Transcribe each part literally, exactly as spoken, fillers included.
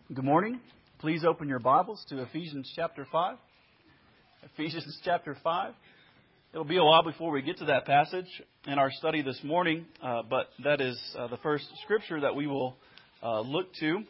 Good morning. Please open your Bibles to Ephesians chapter five. Ephesians chapter five. It'll be a while before we get to that passage in our study this morning, uh, but that is uh, the first scripture that we will uh, look to.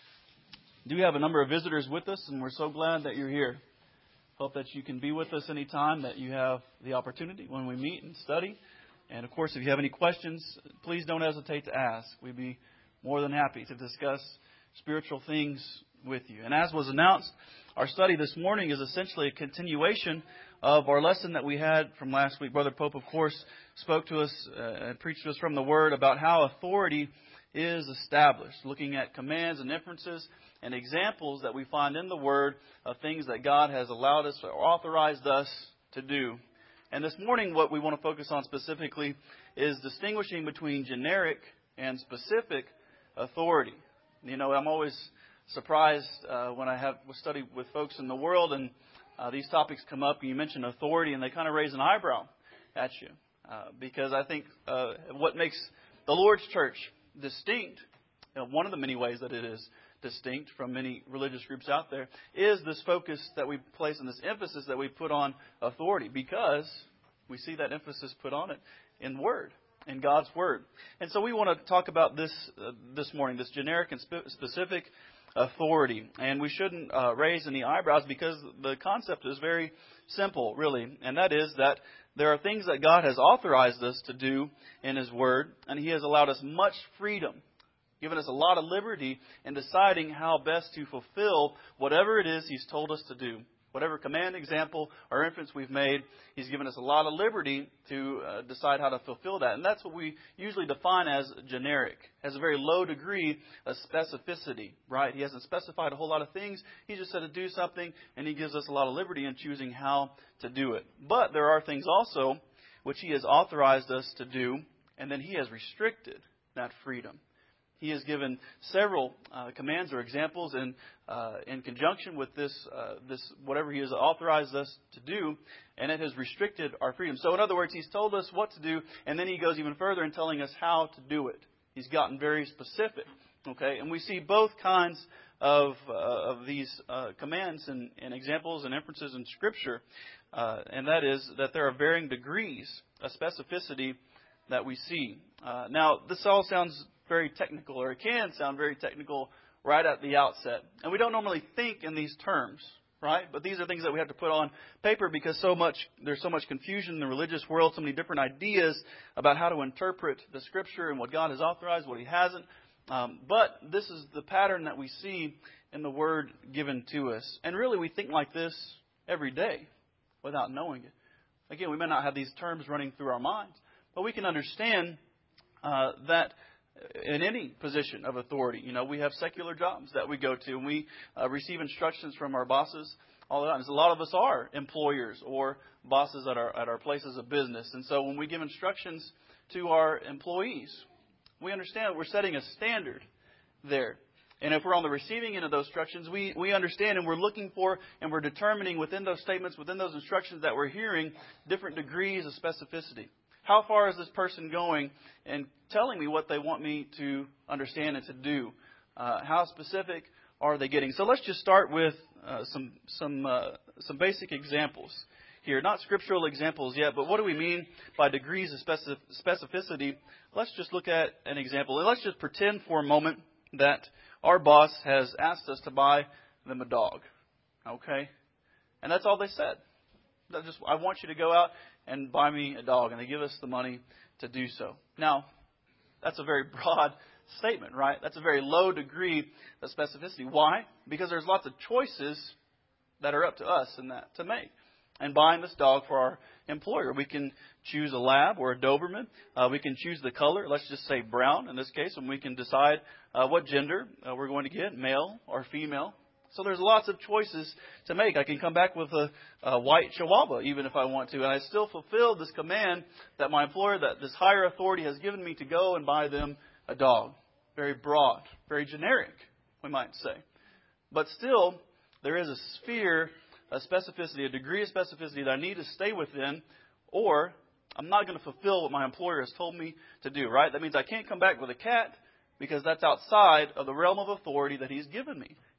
We do have a number of visitors with us, and we're so glad that you're here. Hope that you can be with us anytime that you have the opportunity when we meet and study. And, of course, if you have any questions, please don't hesitate to ask. We'd be more than happy to discuss spiritual things with you. And as was announced, our study this morning is essentially a continuation of our lesson that we had from last week. Brother Pope, of course, spoke to us uh, and preached to us from the Word about how authority is established, looking at commands and inferences and examples that we find in the Word of things that God has allowed us or authorized us to do. And this morning, what we want to focus on specifically is distinguishing between generic and specific authority. You know, I'm always surprised uh, when I have studied with folks in the world and uh, these topics come up and you mention authority and they kind of raise an eyebrow at you. Uh, because I think uh, what makes the Lord's church distinct, you know, one of the many ways that it is distinct from many religious groups out there, is this focus that we place and this emphasis that we put on authority, because we see that emphasis put on it in Word. In God's Word. And so we want to talk about this uh, this morning, this generic and spe- specific authority. And we shouldn't uh, raise any eyebrows because the concept is very simple, really. And that is that there are things that God has authorized us to do in His Word, and He has allowed us much freedom, given us a lot of liberty in deciding how best to fulfill whatever it is He's told us to do. Whatever command, example, or inference we've made, He's given us a lot of liberty to uh, decide how to fulfill that. And that's what we usually define as generic. Has a very low degree of specificity, right? He hasn't specified a whole lot of things. He just said to do something, and He gives us a lot of liberty in choosing how to do it. But there are things also which He has authorized us to do, and then He has restricted that freedom. He has given several uh, commands or examples in uh, in conjunction with this uh, this whatever He has authorized us to do, and it has restricted our freedom. So in other words, He's told us what to do, and then He goes even further in telling us how to do it. He's gotten very specific. Okay, and we see both kinds of uh, of these uh, commands and, and examples and inferences in Scripture, uh, and that is that there are varying degrees of specificity that we see. Uh, now, this all sounds very technical, or it can sound very technical right at the outset. And we don't normally think in these terms, right? But these are things that we have to put on paper because so much there's so much confusion in the religious world, so many different ideas about how to interpret the Scripture and what God has authorized, what He hasn't. Um, but this is the pattern that we see in the Word given to us. And really we think like this every day without knowing it. Again, we may not have these terms running through our minds, but we can understand uh, that in any position of authority. You know, we have secular jobs that we go to, and we uh, receive instructions from our bosses all the time. A lot of us are employers or bosses at our at our places of business. And so when we give instructions to our employees, we understand we're setting a standard there. And if we're on the receiving end of those instructions, we, we understand and we're looking for and we're determining within those statements, within those instructions that we're hearing, different degrees of specificity. How far is this person going and telling me what they want me to understand and to do? Uh, how specific are they getting? So let's just start with uh, some some uh, some basic examples here. Not scriptural examples yet, but what do we mean by degrees of specific, specificity? Let's just look at an example. And let's just pretend for a moment that our boss has asked us to buy them a dog. Okay? And that's all they said. That just, I want you to go out and buy me a dog, and they give us the money to do so. Now, that's a very broad statement, right? That's a very low degree of specificity. Why? Because there's lots of choices that are up to us in that to make. And buying this dog for our employer, we can choose a lab or a Doberman. Uh, we can choose the color. Let's just say brown in this case, and we can decide uh, what gender uh, we're going to get, male or female. So there's lots of choices to make. I can come back with a, a white Chihuahua even if I want to. And I still fulfill this command that my employer, that this higher authority has given me to go and buy them a dog. Very broad, very generic, we might say. But still, there is a sphere of specificity, a degree of specificity that I need to stay within, or I'm not going to fulfill what my employer has told me to do, right? That means I can't come back with a cat because that's outside of the realm of authority that He's given me.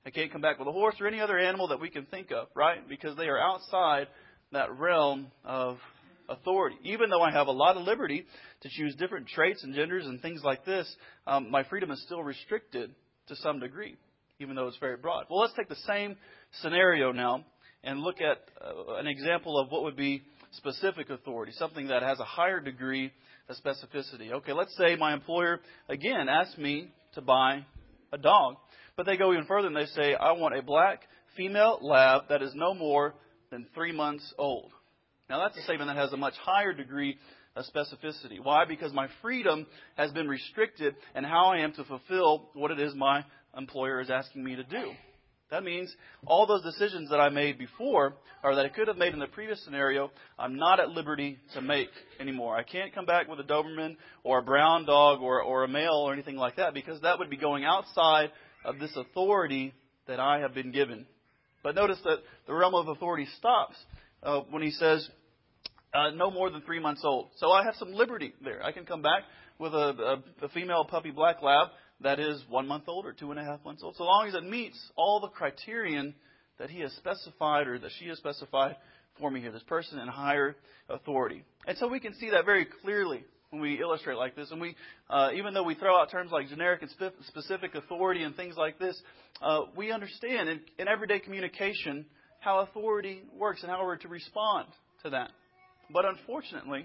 I can't come back with a horse or any other animal that we can think of, right? Because they are outside that realm of authority. Even though I have a lot of liberty to choose different traits and genders and things like this, um, my freedom is still restricted to some degree, even though it's very broad. Well, let's take the same scenario now and look at uh, an example of what would be specific authority, something that has a higher degree of specificity. Okay, let's say my employer, again, asks me to buy a dog, but they go even further and they say, I want a black female lab that is no more than three months old. Now, that's a statement that has a much higher degree of specificity. Why? Because my freedom has been restricted in how I am to fulfill what it is my employer is asking me to do. That means all those decisions that I made before, or that I could have made in the previous scenario, I'm not at liberty to make anymore. I can't come back with a Doberman or a brown dog or, or a male or anything like that, because that would be going outside of this authority that I have been given. But notice that the realm of authority stops uh, when he says, uh, no more than three months old. So I have some liberty there. I can come back with a, a, a female puppy black lab that is one month old or two and a half months old, so long as it meets all the criterion that he has specified or that she has specified for me here, this person in higher authority. And so we can see that very clearly when we illustrate like this. And we, uh, even though we throw out terms like generic and spe- specific authority and things like this, uh, we understand in, in everyday communication how authority works and how we're to respond to that. But unfortunately,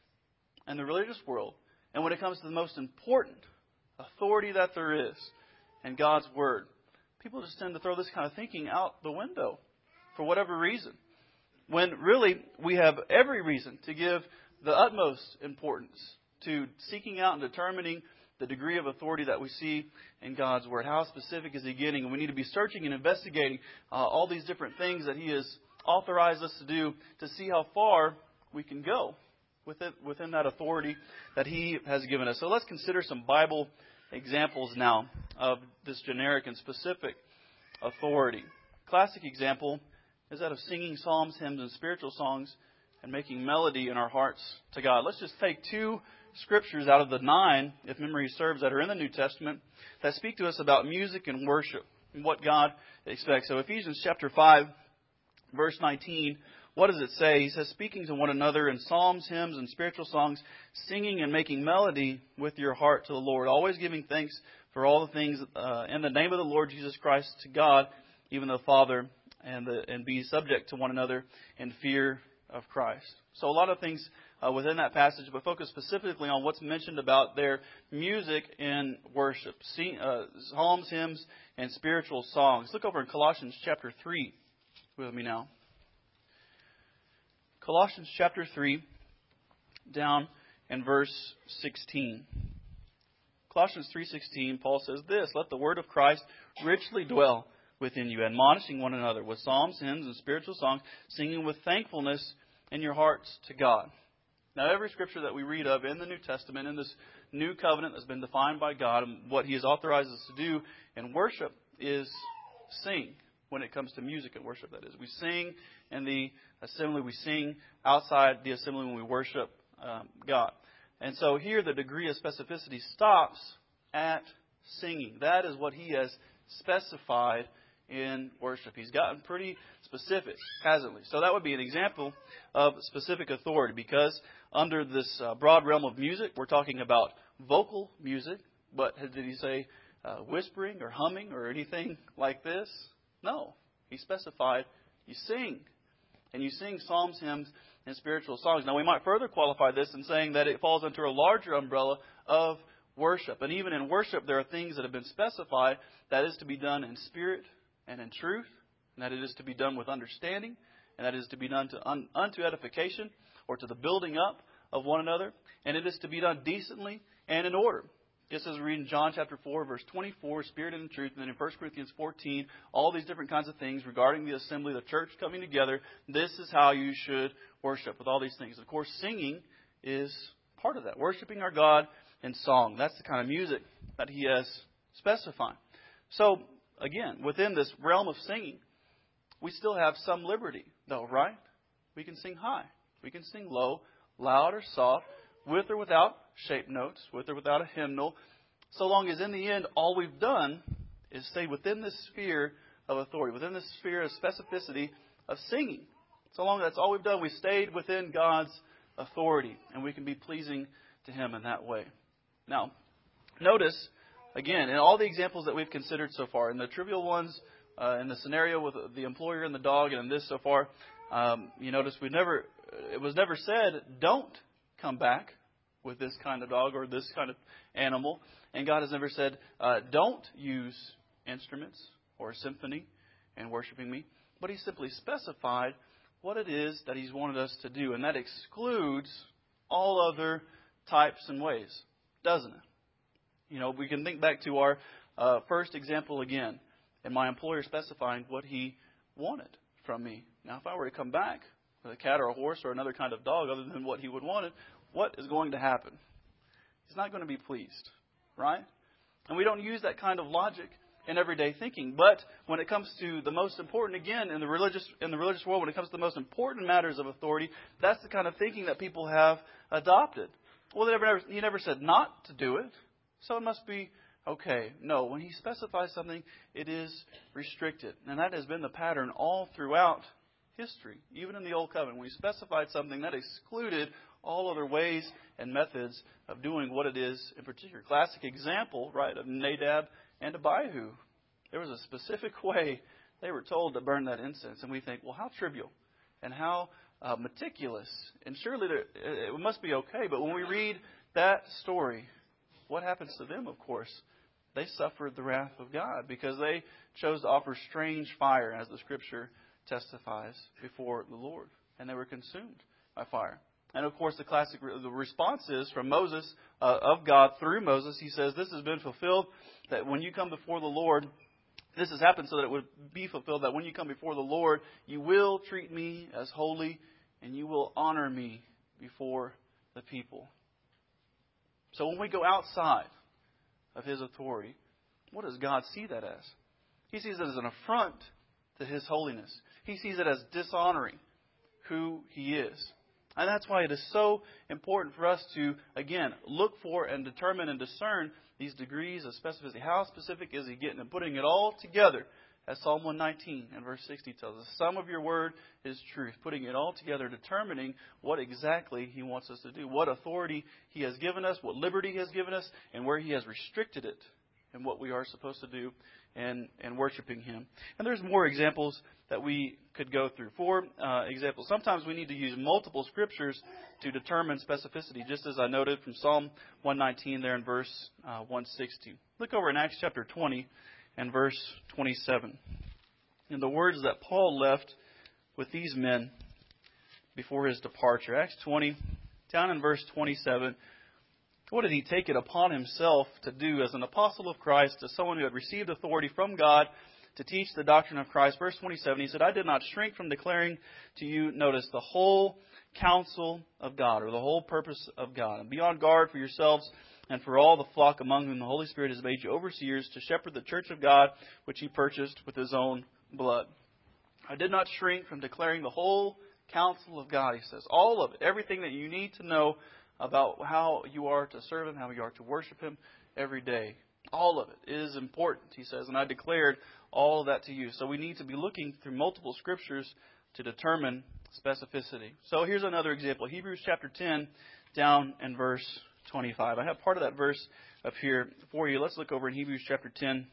in the religious world, and when it comes to the most important authority that there is in God's Word, people just tend to throw this kind of thinking out the window for whatever reason. When really we have every reason to give the utmost importance to seeking out and determining the degree of authority that we see in God's Word. How specific is He getting? And we need to be searching and investigating uh, all these different things that He has authorized us to do to see how far we can go within, within that authority that He has given us. So let's consider some Bible examples now of this generic and specific authority. Classic example is that of singing psalms, hymns, and spiritual songs and making melody in our hearts to God. Let's just take two scriptures out of the nine, if memory serves, that are in the New Testament that speak to us about music and worship and what God expects. So Ephesians chapter five, verse nineteen, what does it say? He says, speaking to one another in psalms, hymns, and spiritual songs, singing and making melody with your heart to the Lord, always giving thanks for all the things uh, in the name of the Lord Jesus Christ to God, even the Father, and, the, and be subject to one another in fear of Christ. So a lot of things uh, within that passage, but focus specifically on what's mentioned about their music in worship, See, uh, psalms, hymns, and spiritual songs. Look over in Colossians chapter three with me now. Colossians chapter three, down in verse sixteen. Colossians three sixteen, Paul says this, let the word of Christ richly dwell within you, admonishing one another with psalms, hymns, and spiritual songs, singing with thankfulness in your hearts to God. Now, every scripture that we read of in the New Testament, in this new covenant that's been defined by God, and what He has authorized us to do in worship is sing. When it comes to music and worship, that is. We sing in the assembly. We sing outside the assembly when we worship um, God. And so here the degree of specificity stops at singing. That is what He has specified in worship. He's gotten pretty specific, hasn't he? So that would be an example of specific authority, because under this uh, broad realm of music, we're talking about vocal music. But did He say uh, whispering or humming or anything like this? No. He specified you sing. And you sing psalms, hymns, and spiritual songs. Now, we might further qualify this in saying that it falls under a larger umbrella of worship. And even in worship, there are things that have been specified that is to be done in spirit and in truth, and that it is to be done with understanding, and that it is to be done to un, unto edification or to the building up of one another, and it is to be done decently and in order. Just as we read in John chapter four, verse twenty-four, spirit and in truth, and then in First Corinthians fourteen, all these different kinds of things regarding the assembly, the church coming together. This is how you should worship, with all these things. Of course, singing is part of that. Worshiping our God in song. That's the kind of music that He has specified. So, again, within this realm of singing, we still have some liberty, though, right? We can sing high. We can sing low, loud or soft, with or without shape notes, with or without a hymnal, so long as in the end all we've done is stay within this sphere of authority, within this sphere of specificity of singing. So long that's all we've done. We stayed within God's authority, and we can be pleasing to Him in that way. Now, notice, again, in all the examples that we've considered so far, in the trivial ones, uh, in the scenario with the employer and the dog, and in this so far, um, you notice we never, it was never said, don't come back with this kind of dog or this kind of animal. And God has never said, uh, don't use instruments or a symphony in worshiping me. But He simply specified what it is that He's wanted us to do. And that excludes all other types and ways, doesn't it? You know, we can think back to our uh, first example again, and my employer specifying what he wanted from me. Now, if I were to come back with a cat or a horse or another kind of dog other than what he would want, what is going to happen? He's not going to be pleased, right? And we don't use that kind of logic in everyday thinking. But when it comes to the most important, again, in the religious in the religious world, when it comes to the most important matters of authority, that's the kind of thinking that people have adopted. Well, they never, he never said not to do it, so it must be okay. No, when He specifies something, it is restricted. And that has been the pattern all throughout history, even in the Old Covenant. When He specified something, that excluded all other ways and methods of doing what it is in particular. Classic example, right, of Nadab and Abihu. There was a specific way they were told to burn that incense. And we think, well, how trivial and how uh, meticulous. And surely there, it must be okay. But when we read that story, what happens to them, of course? They suffered the wrath of God because they chose to offer strange fire, as the Scripture testifies, before the Lord. And they were consumed by fire. And of course, the classic the response is from Moses, uh, of God through Moses. He says, this has been fulfilled, that when you come before the Lord, this has happened so that it would be fulfilled, that when you come before the Lord, you will treat me as holy and you will honor me before the people. So when we go outside of His authority, what does God see that as? He sees it as an affront to His holiness. He sees it as dishonoring who He is. And that's why it is so important for us to, again, look for and determine and discern these degrees of specificity. How specific is He getting? And putting it all together, as Psalm one nineteen and verse sixty tells us. The sum of your word is truth. Putting it all together, determining what exactly He wants us to do. What authority He has given us, what liberty He has given us, and where He has restricted it, and what we are supposed to do and, and worshiping Him. And there's more examples that we could go through. For uh, example, sometimes we need to use multiple scriptures to determine specificity, just as I noted from Psalm one nineteen there in verse uh, one sixty. Look over in Acts chapter twenty and verse twenty-seven. And the words that Paul left with these men before his departure. Acts twenty, down in verse twenty-seven. What did he take it upon himself to do as an apostle of Christ, as someone who had received authority from God to teach the doctrine of Christ? Verse twenty-seven, he said, I did not shrink from declaring to you, notice, the whole counsel of God, or the whole purpose of God. And be on guard for yourselves and for all the flock among whom the Holy Spirit has made you overseers to shepherd the church of God, which He purchased with His own blood. I did not shrink from declaring the whole counsel of God, he says. All of it, everything that you need to know about how you are to serve Him, how you are to worship Him every day. All of it is important, he says, and I declared all of that to you. So we need to be looking through multiple scriptures to determine specificity. So here's another example. Hebrews chapter ten, down in verse twenty-five. I have part of that verse up here for you. Let's look over in Hebrews chapter ten,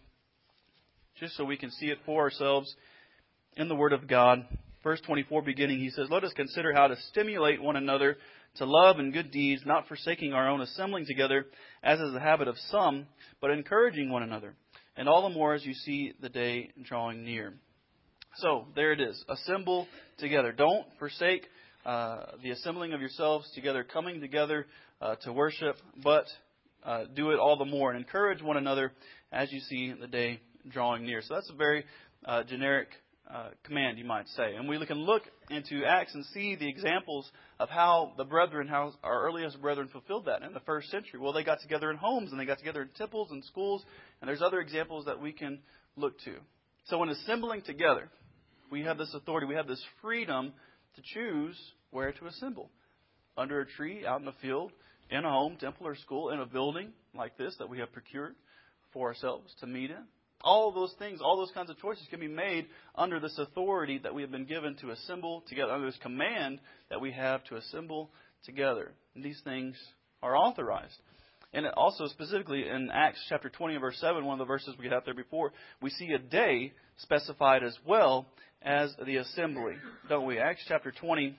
just so we can see it for ourselves in the Word of God. Verse twenty-four beginning, he says, let us consider how to stimulate one another to love and good deeds, not forsaking our own assembling together, as is the habit of some, but encouraging one another, and all the more as you see the day drawing near. So, there it is. Assemble together. Don't forsake uh, the assembling of yourselves together, coming together uh, to worship, but uh, do it all the more, and encourage one another as you see the day drawing near. So that's a very uh, generic Uh, command, you might say. And we can look into Acts and see the examples of how the brethren, how our earliest brethren fulfilled that in the first century. Well, they got together in homes, and they got together in temples and schools, and there's other examples that we can look to. So in assembling together, we have this authority, we have this freedom to choose where to assemble. Under a tree, out in the field, in a home, temple, or school, in a building like this that we have procured for ourselves to meet in. All of those things, all those kinds of choices can be made under this authority that we have been given to assemble together, under this command that we have to assemble together. And these things are authorized. And it also specifically in Acts chapter twenty and verse seven, one of the verses we had out there before, we see a day specified as well as the assembly, don't we? Acts chapter twenty,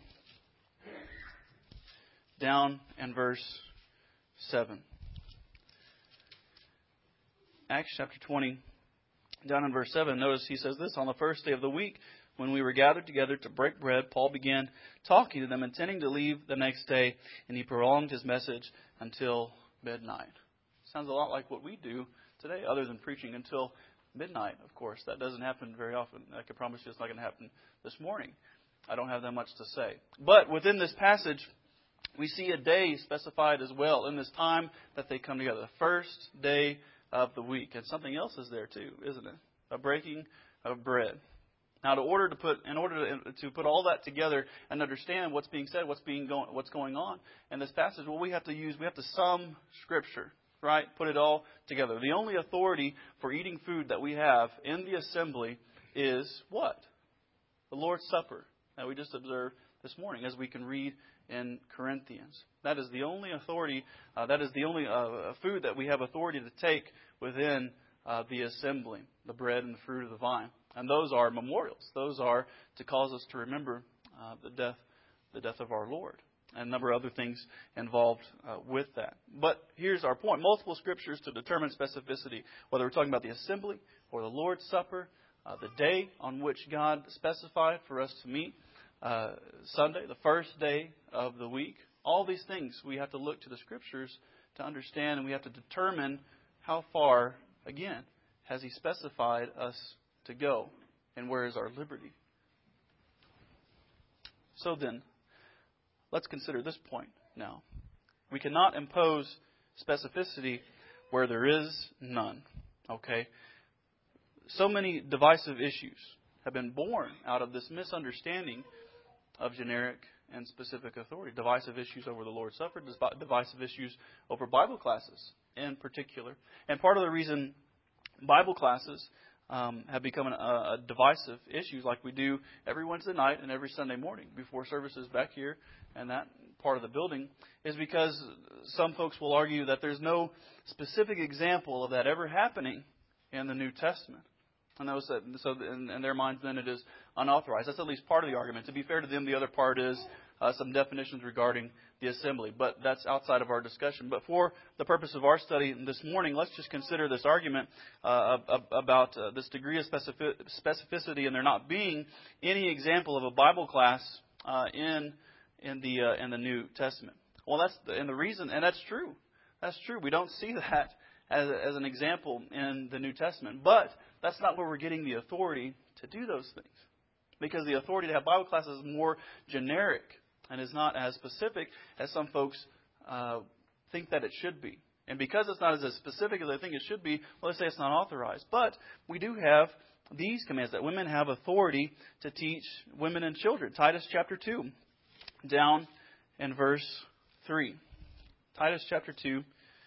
down in verse seven. Acts chapter twenty, down in verse seven, notice he says this, on the first day of the week, when we were gathered together to break bread, Paul began talking to them, intending to leave the next day, and he prolonged his message until midnight. Sounds a lot like what we do today, other than preaching until midnight, of course. That doesn't happen very often. I can promise you it's not going to happen this morning. I don't have that much to say. But within this passage, we see a day specified as well in this time that they come together, the first day of the week. And something else is there too, isn't it? A breaking of bread. Now, to order to put, in order to, to put all that together and understand what's being said, what's being going, what's going on in this passage, well, we have to use, we have to sum Scripture, right? Put it all together. The only authority for eating food that we have in the assembly is what? The Lord's Supper that we just observed this morning, as we can read in Corinthians. That is the only authority. Uh, that is the only uh, food that we have authority to take within uh, the assembly: the bread and the fruit of the vine. And those are memorials. Those are to cause us to remember uh, the death, the death of our Lord, and a number of other things involved uh, with that. But here's our point: multiple scriptures to determine specificity, whether we're talking about the assembly or the Lord's Supper, uh, the day on which God specified for us to meet, uh, Sunday, the first day of the week. All these things we have to look to the scriptures to understand, and we have to determine how far, again, has He specified us to go, and where is our liberty. So then, let's consider this point now. We cannot impose specificity where there is none. Okay? So many divisive issues have been born out of this misunderstanding of generic and specific authority. Divisive issues over the Lord's Supper, divisive issues over Bible classes in particular. And part of the reason Bible classes Um, have become an, a, a divisive issues, like we do every Wednesday night and every Sunday morning before services back here and that part of the building, is because some folks will argue that there's no specific example of that ever happening in the New Testament. And those that, so in, in their minds, then it is unauthorized. That's at least part of the argument. To be fair to them, the other part is uh, some definitions regarding the assembly. But that's outside of our discussion. But for the purpose of our study this morning, let's just consider this argument uh, about uh, this degree of specific, specificity and there not being any example of a Bible class uh, in in the uh, in the New Testament. Well, that's the, and the reason, and that's true. That's true. We don't see that as, as an example in the New Testament. But that's not where we're getting the authority to do those things. Because the authority to have Bible classes is more generic and is not as specific as some folks uh, think that it should be. And because it's not as specific as they think it should be, well, let's say it's not authorized. But we do have these commands that women have authority to teach women and children. Titus chapter two, down in verse three. Titus chapter two,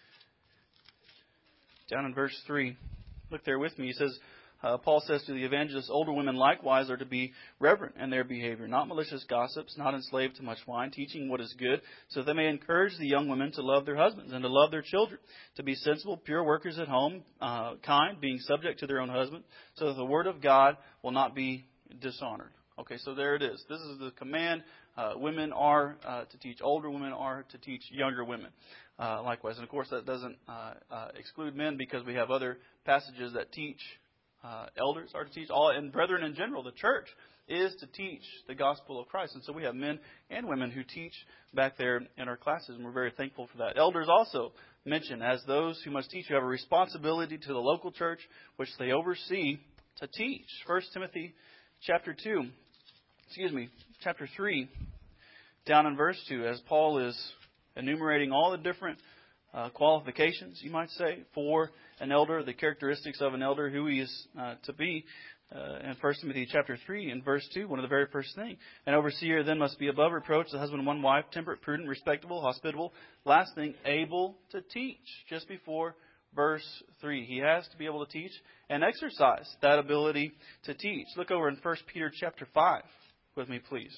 down in verse three. Look there with me. He says, uh, Paul says to the evangelists, older women likewise are to be reverent in their behavior, not malicious gossips, not enslaved to much wine, teaching what is good, so that they may encourage the young women to love their husbands and to love their children, to be sensible, pure workers at home, uh, kind, being subject to their own husband, so that the word of God will not be dishonored. Okay, so there it is. This is the command. Uh, women are uh, to teach. Older women are to teach younger women. Uh, likewise. And of course, that doesn't uh, uh, exclude men, because we have other passages that teach uh, elders are to teach. All and brethren in general, the church is to teach the gospel of Christ. And so we have men and women who teach back there in our classes, and we're very thankful for that. Elders also mentioned as those who must teach, who have a responsibility to the local church, which they oversee, to teach. First Timothy chapter two, excuse me, chapter three, down in verse two, as Paul is enumerating all the different uh, qualifications, you might say, for an elder, the characteristics of an elder, who he is uh, to be. Uh, in First Timothy chapter three, in verse two, one of the very first things. An overseer then must be above reproach, the husband of one wife, temperate, prudent, respectable, hospitable. Last thing, able to teach. Just before verse three. He has to be able to teach and exercise that ability to teach. Look over in First Peter chapter five with me, please.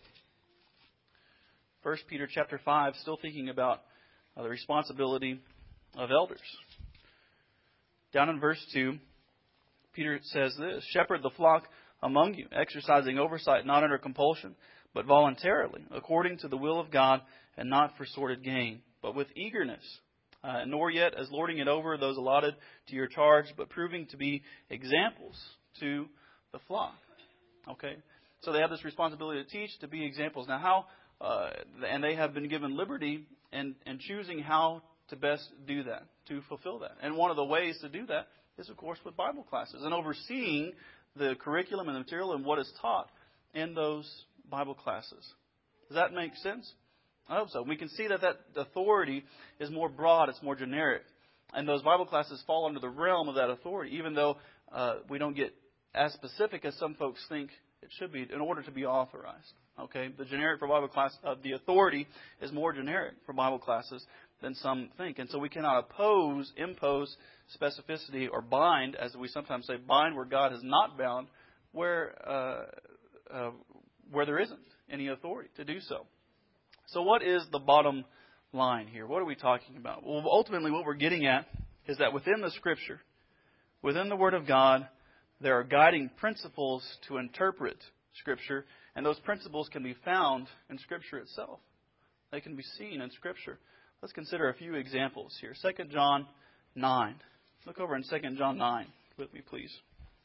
First Peter chapter five, still thinking about uh, the responsibility of elders. Down in verse two, Peter says this, "Shepherd the flock among you, exercising oversight not under compulsion, but voluntarily, according to the will of God, and not for sordid gain, but with eagerness, uh, nor yet as lording it over those allotted to your charge, but proving to be examples to the flock." Okay, so they have this responsibility to teach, to be examples. Now, how, uh, and they have been given liberty and and choosing how to best do that, to fulfill that. And one of the ways to do that is, of course, with Bible classes and overseeing the curriculum and the material and what is taught in those Bible classes. Does that make sense? I hope so. We can see that that authority is more broad, it's more generic. And those Bible classes fall under the realm of that authority, even though uh, we don't get as specific as some folks think it should be in order to be authorized. Okay, the generic for Bible class, uh, the authority is more generic for Bible classes than some think. And so we cannot oppose, impose specificity or bind, as we sometimes say, bind where God has not bound, where uh, uh, where there isn't any authority to do so. So what is the bottom line here? What are we talking about? Well, ultimately what we're getting at is that within the Scripture, within the Word of God, there are guiding principles to interpret Scripture, and those principles can be found in Scripture itself. They can be seen in Scripture. Let's consider a few examples here. Second John nine. Look over in Second John nine with me, please.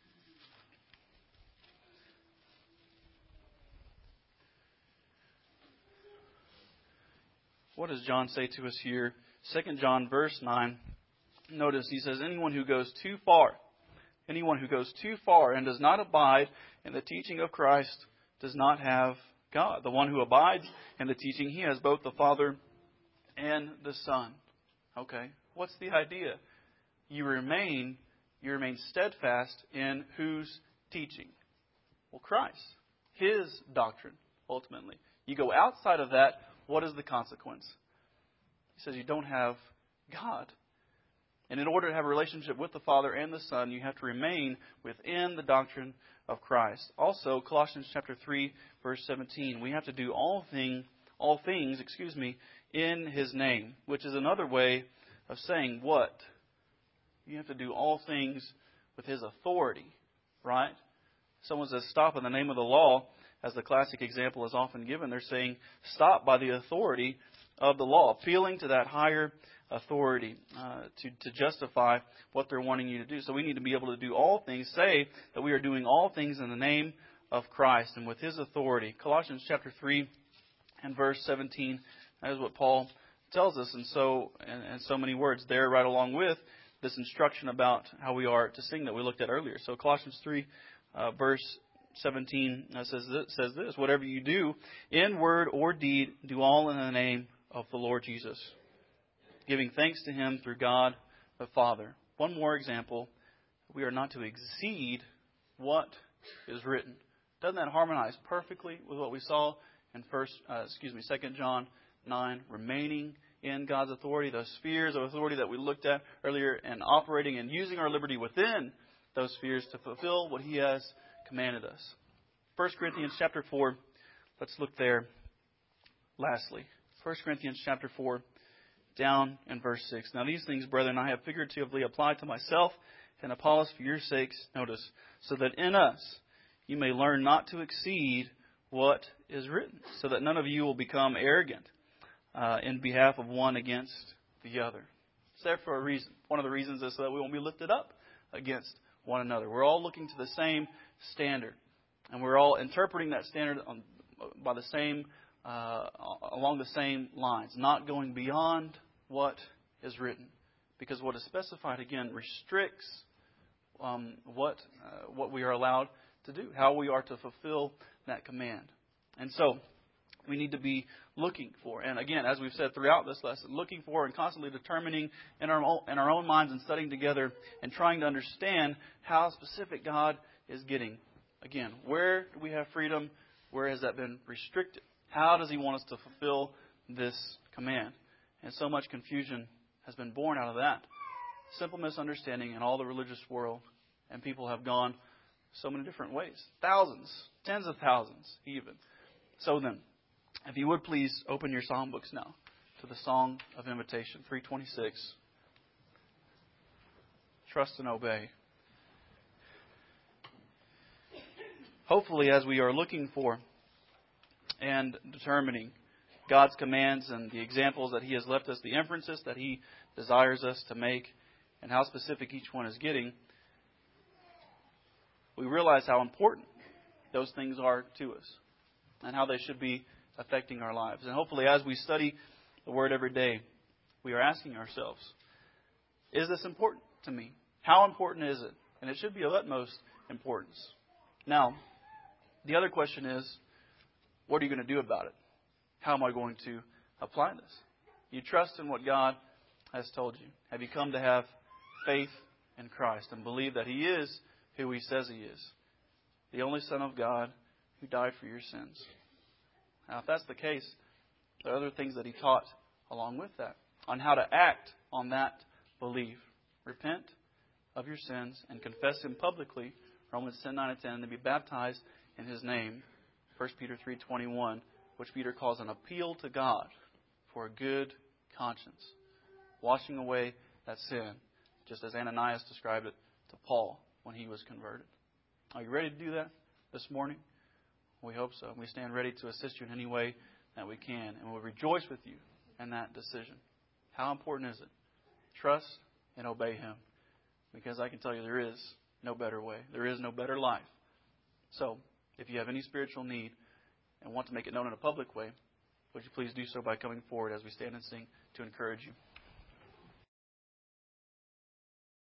What does John say to us here? Second John verse nine. Notice he says, anyone who goes too far, anyone who goes too far and does not abide in the teaching of Christ does not have God. The one who abides in the teaching, he has both the Father and the Son. Okay, what's the idea? You remain, you remain steadfast in whose teaching? Well, Christ. His doctrine, ultimately. You go outside of that, what is the consequence? He says you don't have God. And in order to have a relationship with the Father and the Son, you have to remain within the doctrine of Christ. Also, Colossians chapter three, verse seventeen, we have to do all thing, all things, excuse me, in His name, which is another way of saying what? You have to do all things with His authority, right? Someone says stop in the name of the law, as the classic example is often given. They're saying stop by the authority of the law, appealing to that higher authority uh, to, to justify what they're wanting you to do. So we need to be able to do all things, say that we are doing all things in the name of Christ and with His authority. Colossians chapter three and verse seventeen, that is what Paul tells us in so, in, in so many words there, right along with this instruction about how we are to sing that we looked at earlier. So Colossians three, uh, verse seventeen uh, says, this, says this, whatever you do in word or deed, do all in the name of the Lord Jesus, giving thanks to Him through God the Father. One more example. We are not to exceed what is written. Doesn't that harmonize perfectly with what we saw in first, uh, excuse me, Second John nine, remaining in God's authority, those spheres of authority that we looked at earlier, and operating and using our liberty within those spheres to fulfill what He has commanded us. First Corinthians chapter four, let's look there lastly. First Corinthians chapter four, down in verse six. Now these things, brethren, I have figuratively applied to myself and Apollos for your sakes, notice, so that in us you may learn not to exceed what is written, so that none of you will become arrogant uh, in behalf of one against the other. It's there for a reason. One of the reasons is so that we won't be lifted up against one another. We're all looking to the same standard, and we're all interpreting that standard on, by the same, uh, along the same lines, not going beyond what is written, because what is specified again restricts um, what uh, what we are allowed to do, how we are to fulfill that command. And so we need to be looking for, and again, as we've said throughout this lesson, looking for and constantly determining in our own, in our own minds and studying together and trying to understand how specific God is getting. Again, where do we have freedom? Where has that been restricted? How does He want us to fulfill this command? And so much confusion has been born out of that. simple misunderstanding in all the religious world, and people have gone so many different ways. Thousands, tens of thousands even. So then, if you would please open your psalm books now to the Song of Invitation, three twenty-six. Trust and obey. Hopefully, as we are looking for and determining God's commands and the examples that He has left us, the inferences that He desires us to make, and how specific each one is getting, we realize how important those things are to us and how they should be affecting our lives. And hopefully, as we study the Word every day, we are asking ourselves, is this important to me? How important is it? And it should be of utmost importance. Now, the other question is, what are you going to do about it? How am I going to apply this? You trust in what God has told you. Have you come to have faith in Christ and believe that He is who He says He is? The only Son of God who died for your sins. Now, if that's the case, there are other things that He taught along with that on how to act on that belief. Repent of your sins and confess Him publicly, Romans ten, nine, and ten, and then be baptized in His name, First Peter three twenty-one, which Peter calls an appeal to God for a good conscience, washing away that sin, just as Ananias described it to Paul when he was converted. Are you ready to do that this morning? We hope so. We stand ready to assist you in any way that we can, and we'll rejoice with you in that decision. How important is it? Trust and obey Him, because I can tell you there is no better way. There is no better life. So, if you have any spiritual need and want to make it known in a public way, would you please do so by coming forward as we stand and sing to encourage you.